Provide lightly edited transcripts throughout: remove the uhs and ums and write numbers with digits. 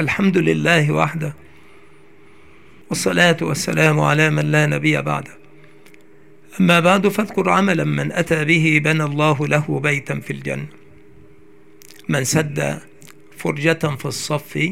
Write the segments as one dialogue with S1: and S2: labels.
S1: الحمد لله وحده، والصلاة والسلام على من لا نبي بعده. أما بعد، فاذكر عملا من أتى به بنى الله له بيتا في الجنة. من سد فرجة في الصف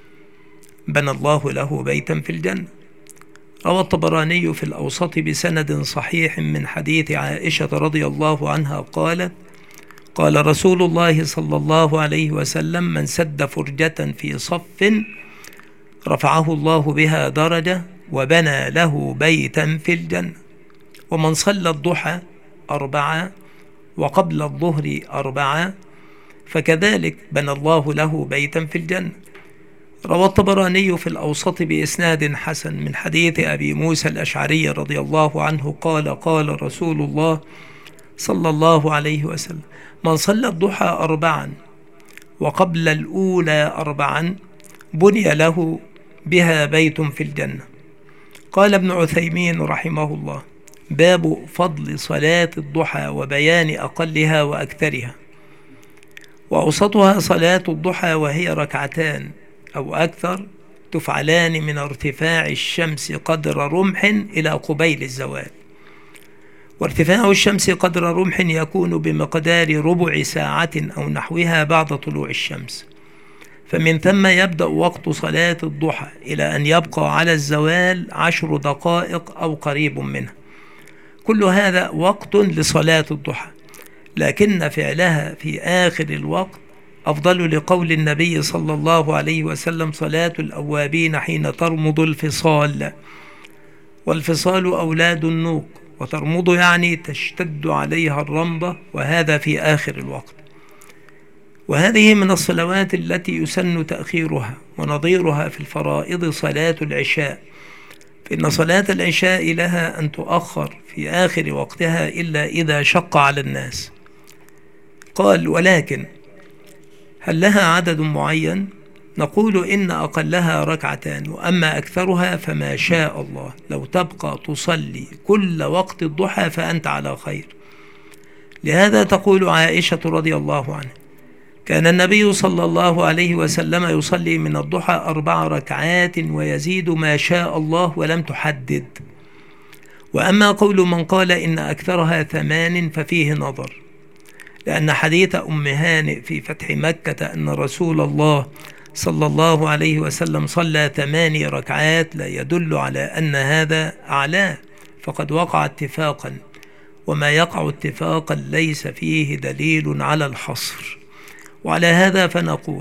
S1: بنى الله له بيتا في الجنة. روى الطبراني في الأوسط بسند صحيح من حديث عائشة رضي الله عنها قالت: قال رسول الله صلى الله عليه وسلم: من سد فرجة في صف رفعه الله بها درجة وبنى له بيتا في الجنة. ومن صلى الضحى 4 وقبل الظهر 4 فكذلك بنى الله له بيتا في الجنة. روى الطبراني في الأوسط بإسناد حسن من حديث أبي موسى الأشعري رضي الله عنه قال: قال رسول الله صلى الله عليه وسلم: من صلى الضحى 4 وقبل الأولى 4 بني له بها بيت في الجنة. قال ابن عثيمين رحمه الله: باب فضل صلاة الضحى وبيان أقلها وأكثرها. وأوسطها صلاة الضحى، وهي 2 أو أكثر، تفعلان من ارتفاع الشمس قدر رمح إلى قبيل الزوال. وارتفاع الشمس قدر رمح يكون بمقدار ربع ساعة أو نحوها بعد طلوع الشمس، فمن ثم يبدأ وقت صلاة الضحى إلى أن يبقى على الزوال 10 دقائق أو قريب منها. كل هذا وقت لصلاة الضحى، لكن فعلها في آخر الوقت أفضل، لقول النبي صلى الله عليه وسلم: صلاة الأوابين حين ترمض الفصال. والفصال أولاد النوق، وترمض يعني تشتد عليها الرمضة، وهذا في آخر الوقت. وهذه من الصلوات التي يسن تأخيرها، ونظيرها في الفرائض صلاة العشاء، فإن صلاة العشاء لها أن تؤخر في آخر وقتها إلا إذا شق على الناس. قال: ولكن هل لها عدد معين؟ نقول: إن أقلها 2، وأما أكثرها فما شاء الله. لو تبقى تصلي كل وقت الضحى فأنت على خير. لهذا تقول عائشة رضي الله عنها: كان النبي صلى الله عليه وسلم يصلي من الضحى 4 ركعات ويزيد ما شاء الله، ولم تحدد. وأما قول من قال إن أكثرها 8 ففيه نظر، لأن حديث أم هانئ في فتح مكة أن رسول الله صلى الله عليه وسلم صلى 8 ركعات لا يدل على أن هذا أعلاه، فقد وقع اتفاقا، وما يقع اتفاقا ليس فيه دليل على الحصر. وعلى هذا فنقول: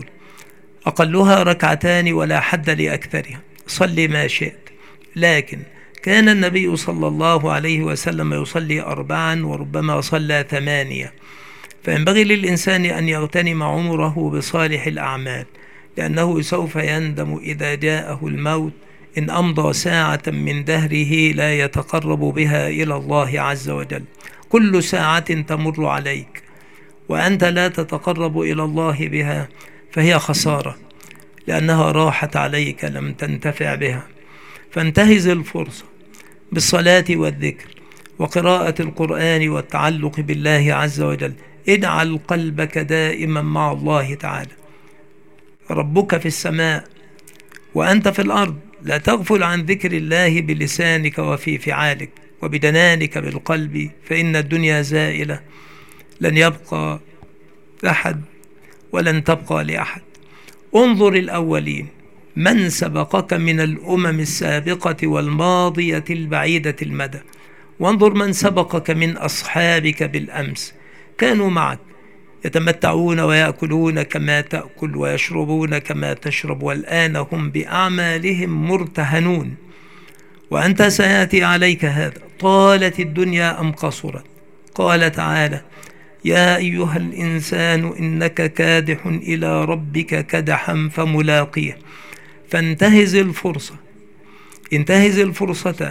S1: أقلها 2 ولا حد لأكثرها، صلي ما شئت. لكن كان النبي صلى الله عليه وسلم يصلي 4 وربما صلى 8، فينبغي للإنسان أن يغتنم عمره بصالح الأعمال، لأنه سوف يندم إذا جاءه الموت إن أمضى ساعة من دهره لا يتقرب بها إلى الله عز وجل. كل ساعة تمر عليك وأنت لا تتقرب إلى الله بها فهي خسارة، لأنها راحت عليك لم تنتفع بها. فانتهز الفرصة بالصلاة والذكر وقراءة القرآن والتعلق بالله عز وجل. اجعل قلبك دائما مع الله تعالى. ربك في السماء وأنت في الأرض، لا تغفل عن ذكر الله بلسانك وفي فعالك وبدنانك بالقلب، فإن الدنيا زائلة، لن يبقى أحد ولن تبقى لأحد. انظر الأولين من سبقك من الأمم السابقة والماضية البعيدة المدى، وانظر من سبقك من أصحابك بالأمس، كانوا معك يتمتعون ويأكلون كما تأكل ويشربون كما تشرب، والآن هم بأعمالهم مرتهنون، وأنت سيأتي عليك هذا. طالت الدنيا أم قصرت؟ قال تعالى: يا أيها الإنسان إنك كادح إلى ربك كدحا فملاقيه. فانتهز الفرصة، انتهز الفرصة،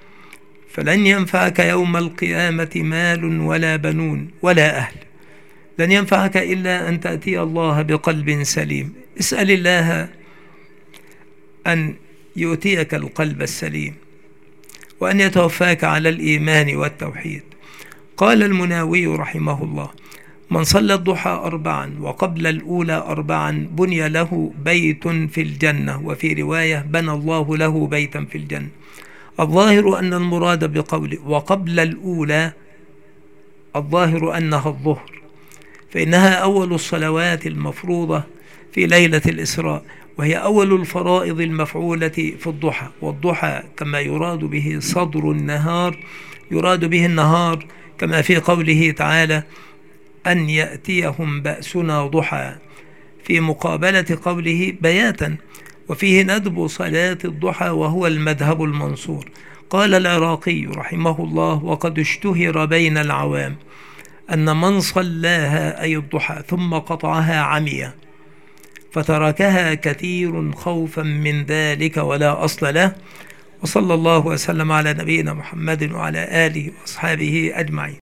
S1: فلن ينفعك يوم القيامة مال ولا بنون ولا أهل. لن ينفعك إلا أن تأتي الله بقلب سليم. اسأل الله أن يؤتيك القلب السليم، وأن يتوفاك على الإيمان والتوحيد. قال المناوي رحمه الله: من صلى الضحى 4 وقبل الأولى 4 بني له بيت في الجنة، وفي رواية بنى الله له بيتا في الجنة. الظاهر أن المراد بقوله وقبل الأولى الظاهر أنها الظهر، فإنها أول الصلوات المفروضة في ليلة الإسراء، وهي أول الفرائض المفعولة في الضحى. والضحى كما يراد به صدر النهار يراد به النهار، كما في قوله تعالى أن يأتيهم بأسنا ضحى، في مقابلة قوله بياتا. وفيه ندب صلاة الضحى وهو المذهب المنصور. قال العراقي رحمه الله: وقد اشتهر بين العوام أن من صلاها أي الضحى ثم قطعها عمي، فتركها كثير خوفا من ذلك ولا أصل له. وصلى الله وسلم على نبينا محمد وعلى آله وأصحابه أجمعين.